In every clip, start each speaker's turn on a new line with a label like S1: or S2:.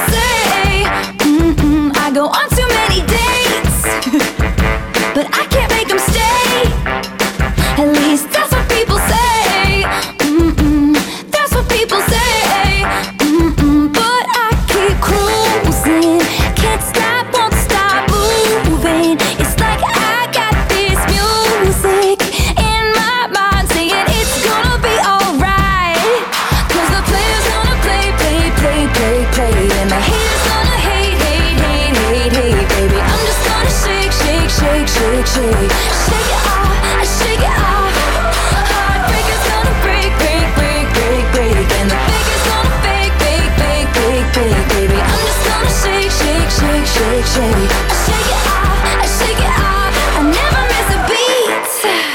S1: say, I go on too many dates, but I can't make them stay. At least that's what people say. That's what people say. But I keep cruising, can't stop, won't stop moving. It's like I got this music in my mind saying it's gonna be alright. 'Cause the player's gonna play, play, play, play, play, and the haters gonna hate, hate, hate, hate, hate, baby. I'm just gonna shake, shake, shake, shake, shake, shake it off, shake it off. Heartbreaker's gonna break, break, break, break, break, and the faker's gonna fake, fake, fake, fake, fake, baby. I'm just gonna shake, shake, shake, shake, shake, shake it off, shake it off. I never miss a beat.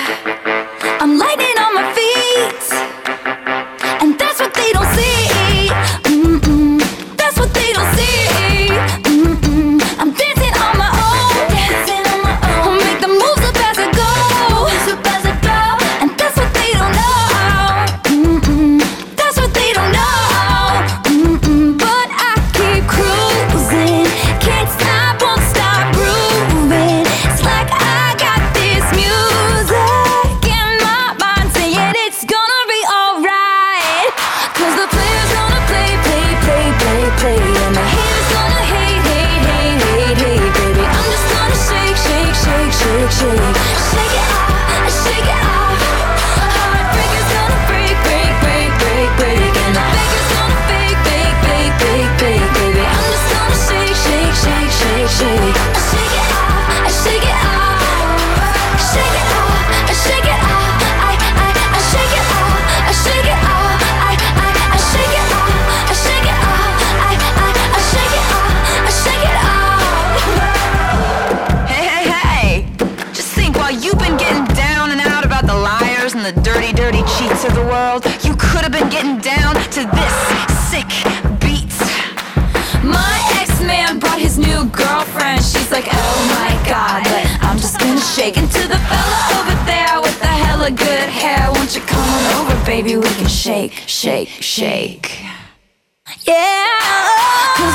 S1: I'm lightning on my feet, and that's what they don't see. That's what they don't see. I'm dancing on my own, dancing on my own. I'll make the moves up as I go, and that's what they don't know. That's what they don't know. But I keep cruising, can't stop, won't stop grooving. It's like I got this music in my mind saying it's gonna be alright. 'Cause the player's gonna play, play, play, play, play, and the haters gonna hate, hate, hate, hate, hate, baby. I'm just gonna shake, shake, shake, shake, shake, shake it off, shake it off. Heartbreaker's gonna break, break, break, break, break, and the faker's gonna fake, fake, fake, fake, fake, baby. I'm just gonna shake, shake, shake, shake, shake, shake it off, shake it off, shake it off, shake it off. I shake it off, shake it off. I shake it off, shake it off. I shake it off, shake it off.
S2: Hey, hey, hey! Just think, while you've been getting down and out about the liars and the dirty, dirty cheats of the world, you could have been getting down to this sick beat.
S1: My ex-man brought his new girlfriend. She's like, oh my god, but I'm just gonna shake into the fella over there with the hella good hair. Won't you come on over, baby? We can shake, shake, shake. Yeah.